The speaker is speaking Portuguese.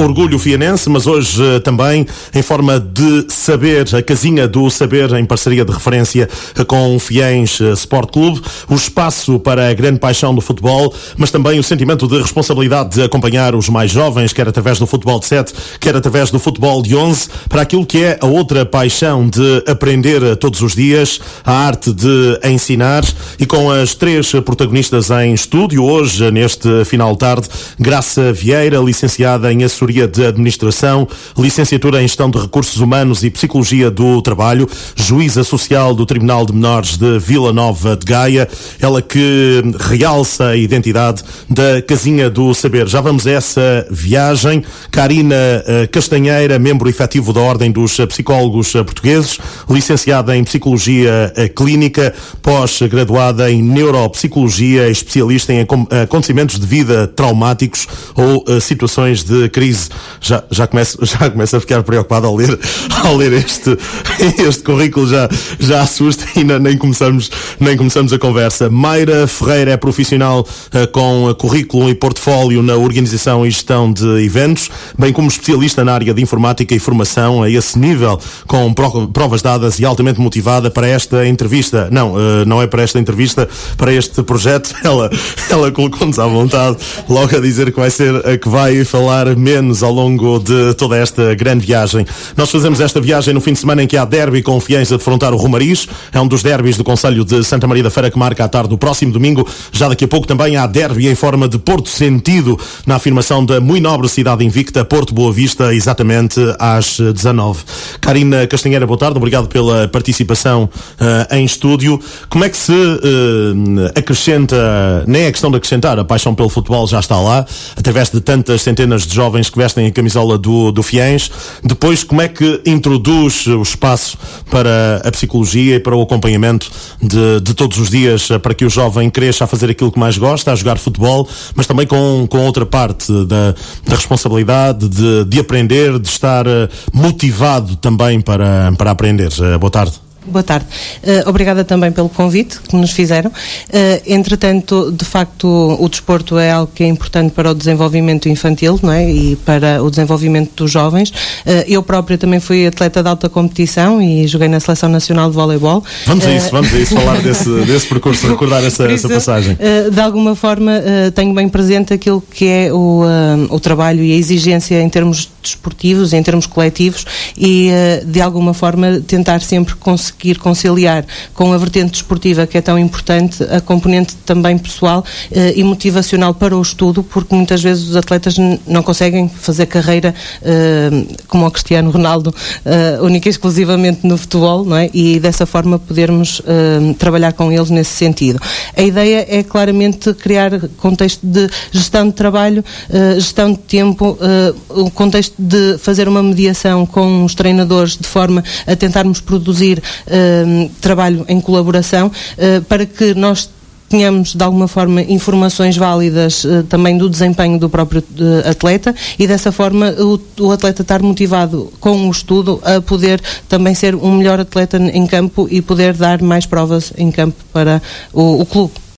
orgulho fianense, mas hoje também em forma de saber, a casinha do saber em parceria de referência com o Fiens Sport Clube, o espaço para a grande paixão do futebol, mas também o sentimento de responsabilidade de acompanhar os mais jovens, quer através do futebol de 7, quer através do futebol de 11, para aquilo que é a outra paixão de aprender todos os dias, a arte de ensinar, e com as três protagonistas em estúdio hoje, neste final de tarde: Graça Vieira, licenciada em Assessoria de Administração, licenciatura em Gestão de Recursos Humanos e Psicologia do Trabalho, juíza social do Tribunal de Menores de Vila Nova de Gaia, ela que realça a identidade da Casinha do Saber. Já vamos a essa viagem. Karina Castanheira, membro efetivo da Ordem dos Psicólogos Portugueses, licenciada em Psicologia Clínica, pós-graduada em Neuropsicologia, especialista em acontecimentos de vida traumáticos ou situações de crise. Já começo a ficar preocupado ao ler este currículo, já assusta e nem começamos a conversa. Mayra Ferreira é profissional com currículo e portfólio na organização e gestão de eventos, bem como especialista na área de informática e formação a esse nível, com provas dadas e altamente motivada para esta entrevista. Não é para esta entrevista, para este projeto. Ela colocou-nos à vontade logo a dizer que vai ser a que vai falar menos ao longo de toda esta grande viagem. Nós fazemos esta viagem no fim de semana em que há derby com o Fiens a defrontar o Romariz. É um dos derbys do concelho de Santa Maria da Feira que marca a tarde do próximo domingo. Já daqui a pouco também há derby em forma de Porto Sentido, na afirmação da muito nobre cidade invicta, Porto Boa Vista, exatamente às 19. Karina Castanheira, boa tarde, obrigado pela participação em estúdio. Como é que se acrescenta, nem é questão de acrescentar, a paixão pelo futebol já está lá, através de tantas centenas de jovens que vestem a camisola do Fiens. Depois, como é que introduz o espaço para a psicologia e para o acompanhamento de todos os dias, para que o jovem cresça a fazer aquilo que mais gosta, a jogar futebol, mas também com outra parte da responsabilidade de aprender, de estar motivado também para aprender. Boa tarde. Boa tarde. Obrigada também pelo convite que nos fizeram. Entretanto, de facto, o desporto é algo que é importante para o desenvolvimento infantil, não é? E para o desenvolvimento dos jovens. Eu própria também fui atleta de alta competição e joguei na Seleção Nacional de Voleibol. Vamos a isso, falar desse percurso, recordar essa passagem. De alguma forma, tenho bem presente aquilo que é o trabalho e a exigência em termos desportivos, em termos coletivos, e de alguma forma tentar sempre conseguir conciliar com a vertente desportiva, que é tão importante, a componente também pessoal e motivacional para o estudo, porque muitas vezes os atletas não conseguem fazer carreira como o Cristiano Ronaldo, única e exclusivamente no futebol, não é? E dessa forma podermos trabalhar com eles nesse sentido. A ideia é claramente criar contexto de gestão de trabalho, gestão de tempo, o contexto de fazer uma mediação com os treinadores de forma a tentarmos produzir trabalho em colaboração, para que nós tenhamos de alguma forma informações válidas também do desempenho do próprio atleta, e dessa forma o atleta estar motivado com o estudo a poder também ser um melhor atleta em campo e poder dar mais provas em campo para o clube.